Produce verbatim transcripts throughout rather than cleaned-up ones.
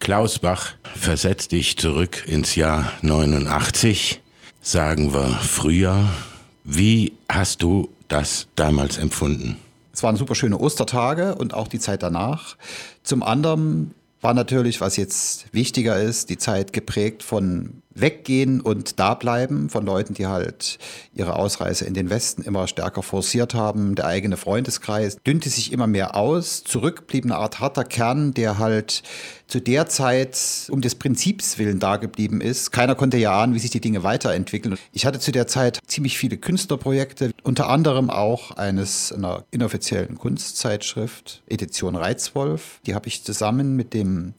Klaus Bach versetzt dich zurück ins Jahr neunundachtzig, sagen wir Frühjahr. Wie hast du das damals empfunden? Es waren super schöne Ostertage und auch die Zeit danach. Zum anderen war natürlich, was jetzt wichtiger ist, die Zeit geprägt von Weggehen und Dableiben von Leuten, die halt ihre Ausreise in den Westen immer stärker forciert haben. Der eigene Freundeskreis dünnte sich immer mehr aus. Zurück blieb eine Art harter Kern, der halt zu der Zeit um des Prinzips willen dageblieben ist. Keiner konnte ja ahnen, wie sich die Dinge weiterentwickeln. Ich hatte zu der Zeit ziemlich viele Künstlerprojekte, unter anderem auch eines einer inoffiziellen Kunstzeitschrift, Edition Reizwolf. Die habe ich zusammen mit dem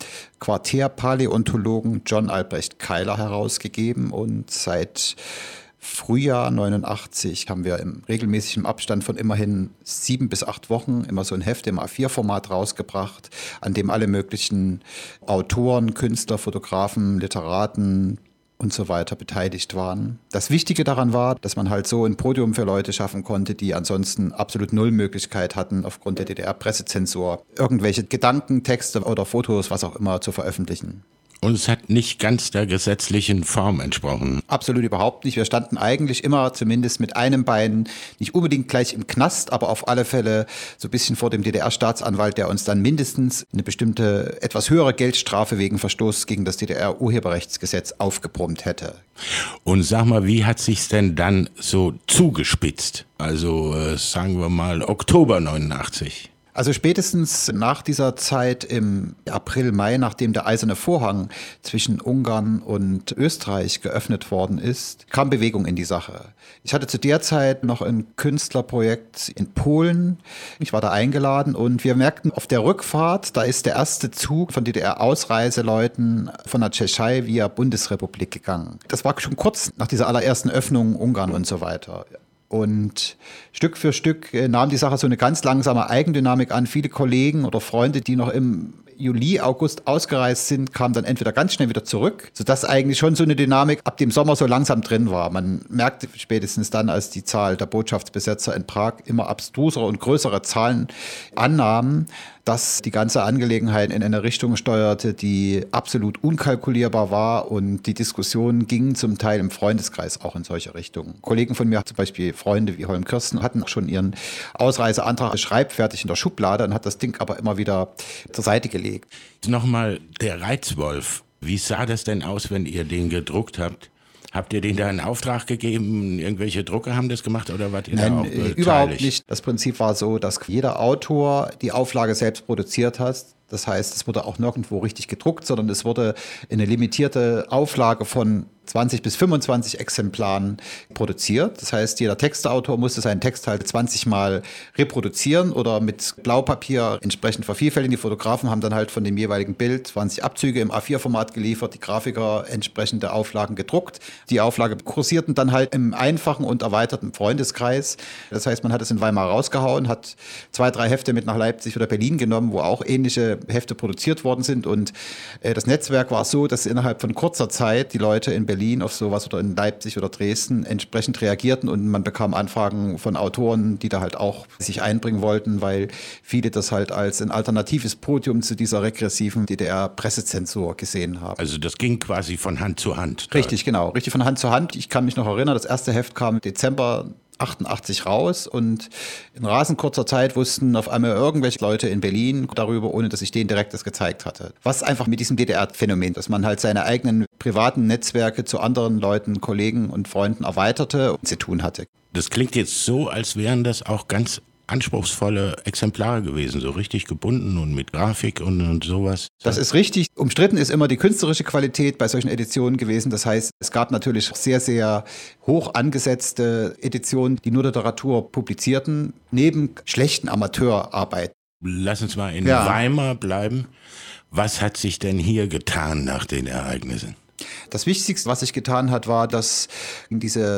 Quartärpaläontologen John Albrecht Keiler herausgegeben und seit Frühjahr neunundachtzig haben wir im regelmäßigen Abstand von immerhin sieben bis acht Wochen immer so ein Heft im A vier Format rausgebracht, an dem alle möglichen Autoren, Künstler, Fotografen, Literaten und so weiter beteiligt waren. Das Wichtige daran war, dass man halt so ein Podium für Leute schaffen konnte, die ansonsten absolut null Möglichkeit hatten, aufgrund der D D R-Pressezensur irgendwelche Gedanken, Texte oder Fotos, was auch immer, zu veröffentlichen. Und es hat nicht ganz der gesetzlichen Form entsprochen. Absolut überhaupt nicht. Wir standen eigentlich immer zumindest mit einem Bein, nicht unbedingt gleich im Knast, aber auf alle Fälle so ein bisschen vor dem D D R-Staatsanwalt, der uns dann mindestens eine bestimmte, etwas höhere Geldstrafe wegen Verstoß gegen das D D R-Urheberrechtsgesetz aufgebrummt hätte. Und sag mal, wie hat sich's denn dann so zugespitzt? Also äh, sagen wir mal Oktober neunundachtzig. Also spätestens nach dieser Zeit im April, Mai, nachdem der Eiserne Vorhang zwischen Ungarn und Österreich geöffnet worden ist, kam Bewegung in die Sache. Ich hatte zu der Zeit noch ein Künstlerprojekt in Polen. Ich war da eingeladen und wir merkten auf der Rückfahrt, da ist der erste Zug von D D R-Ausreiseleuten von der Tschechei via Bundesrepublik gegangen. Das war schon kurz nach dieser allerersten Öffnung Ungarn und so weiter. Und Stück für Stück nahm die Sache so eine ganz langsame Eigendynamik an. Viele Kollegen oder Freunde, die noch im Juli, August ausgereist sind, kamen dann entweder ganz schnell wieder zurück, sodass eigentlich schon so eine Dynamik ab dem Sommer so langsam drin war. Man merkte spätestens dann, als die Zahl der Botschaftsbesetzer in Prag immer abstrusere und größere Zahlen annahm, dass die ganze Angelegenheit in eine Richtung steuerte, die absolut unkalkulierbar war und die Diskussionen gingen zum Teil im Freundeskreis auch in solche Richtungen. Kollegen von mir, zum Beispiel Freunde wie Holm Kirsten, hatten auch schon ihren Ausreiseantrag schreibfertig in der Schublade und hat das Ding aber immer wieder zur Seite gelegt. Nochmal der Reizwolf. Wie sah das denn aus, wenn ihr den gedruckt habt? Habt ihr denen da einen Auftrag gegeben? Irgendwelche Drucker haben das gemacht oder wart ihr Nein, da auch beteiligt? Überhaupt nicht. Das Prinzip war so, dass jeder Autor die Auflage selbst produziert hat. Das heißt, es wurde auch nirgendwo richtig gedruckt, sondern es wurde eine limitierte Auflage von zwanzig bis fünfundzwanzig Exemplaren produziert. Das heißt, jeder Textautor musste seinen Text halt zwanzig Mal reproduzieren oder mit Blaupapier entsprechend vervielfältigen. Die Fotografen haben dann halt von dem jeweiligen Bild zwanzig Abzüge im A vier Format geliefert, die Grafiker entsprechende Auflagen gedruckt. Die Auflage kursierten dann halt im einfachen und erweiterten Freundeskreis. Das heißt, man hat es in Weimar rausgehauen, hat zwei, drei Hefte mit nach Leipzig oder Berlin genommen, wo auch ähnliche Hefte produziert worden sind. Und äh, das Netzwerk war so, dass innerhalb von kurzer Zeit die Leute in Berlin auf sowas oder in Leipzig oder Dresden entsprechend reagierten und man bekam Anfragen von Autoren, die da halt auch sich einbringen wollten, weil viele das halt als ein alternatives Podium zu dieser regressiven D D R-Pressezensur gesehen haben. Also das ging quasi von Hand zu Hand. Richtig, genau. Richtig von Hand zu Hand. Ich kann mich noch erinnern, das erste Heft kam im Dezember achtundachtzig raus und in rasend kurzer Zeit wussten auf einmal irgendwelche Leute in Berlin darüber, ohne dass ich denen direkt das gezeigt hatte. Was einfach mit diesem D D R-Phänomen, dass man halt seine eigenen privaten Netzwerke zu anderen Leuten, Kollegen und Freunden erweiterte und zu tun hatte. Das klingt jetzt so, als wären das auch ganz anspruchsvolle Exemplare gewesen, so richtig gebunden und mit Grafik und, und sowas. Das ist richtig. Umstritten ist immer die künstlerische Qualität bei solchen Editionen gewesen. Das heißt, es gab natürlich sehr, sehr hoch angesetzte Editionen, die nur Literatur publizierten, neben schlechten Amateurarbeit. Lass uns mal in ja. Weimar bleiben. Was hat sich denn hier getan nach den Ereignissen? Das Wichtigste, was sich getan hat, war, dass diese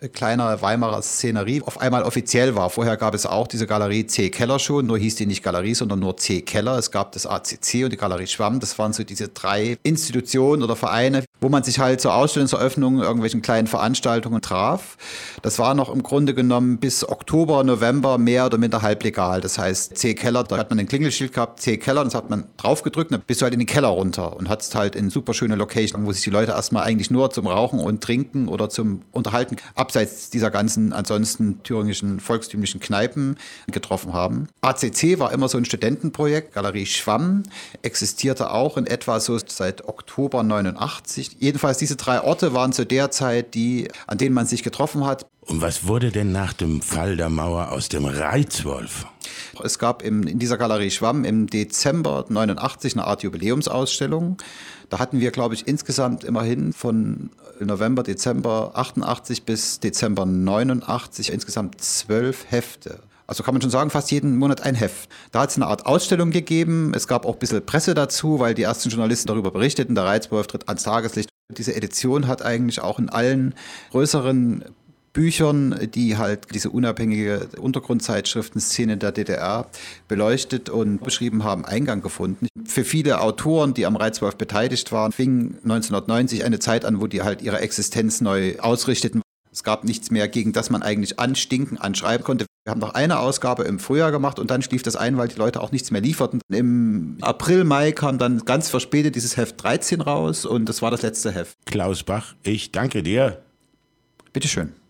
kleiner Weimarer Szenerie auf einmal offiziell war. Vorher gab es auch diese Galerie C. Keller schon, nur hieß die nicht Galerie, sondern nur C. Keller. Es gab das A C C und die Galerie Schwamm. Das waren so diese drei Institutionen oder Vereine, wo man sich halt zur Ausstellungseröffnung, irgendwelchen kleinen Veranstaltungen traf. Das war noch im Grunde genommen bis Oktober, November mehr oder minder halblegal. Das heißt, C. Keller, da hat man ein Klingelschild gehabt, C. Keller, das hat man draufgedrückt, dann bist du halt in den Keller runter und hattest halt in super schöne Location, wo sich die Leute erstmal eigentlich nur zum Rauchen und Trinken oder zum Unterhalten abseits dieser ganzen ansonsten thüringischen volkstümlichen Kneipen getroffen haben. A C C war immer so ein Studentenprojekt. Galerie Schwamm existierte auch in etwa so seit Oktober neunundachtzig. Jedenfalls diese drei Orte waren zu der Zeit die, an denen man sich getroffen hat. Und was wurde denn nach dem Fall der Mauer aus dem Reizwolf? Es gab im, in dieser Galerie Schwamm im Dezember neunundachtzig eine Art Jubiläumsausstellung. Da hatten wir, glaube ich, insgesamt immerhin von November, Dezember achtundachtzig bis Dezember neunundachtzig insgesamt zwölf Hefte. Also kann man schon sagen, fast jeden Monat ein Heft. Da hat es eine Art Ausstellung gegeben. Es gab auch ein bisschen Presse dazu, weil die ersten Journalisten darüber berichteten. Der Reizwolf tritt ans Tageslicht. Diese Edition hat eigentlich auch in allen größeren Büchern, die halt diese unabhängige Untergrundzeitschriftenszene der D D R beleuchtet und beschrieben haben, Eingang gefunden. Für viele Autoren, die am Reizwolf beteiligt waren, fing neunzehnhundertneunzig eine Zeit an, wo die halt ihre Existenz neu ausrichteten. Es gab nichts mehr, gegen das man eigentlich anstinken, anschreiben konnte. Wir haben noch eine Ausgabe im Frühjahr gemacht und dann schlief das ein, weil die Leute auch nichts mehr lieferten. Im April, Mai kam dann ganz verspätet dieses Heft dreizehn raus und das war das letzte Heft. Klaus Bach, ich danke dir. Bitteschön.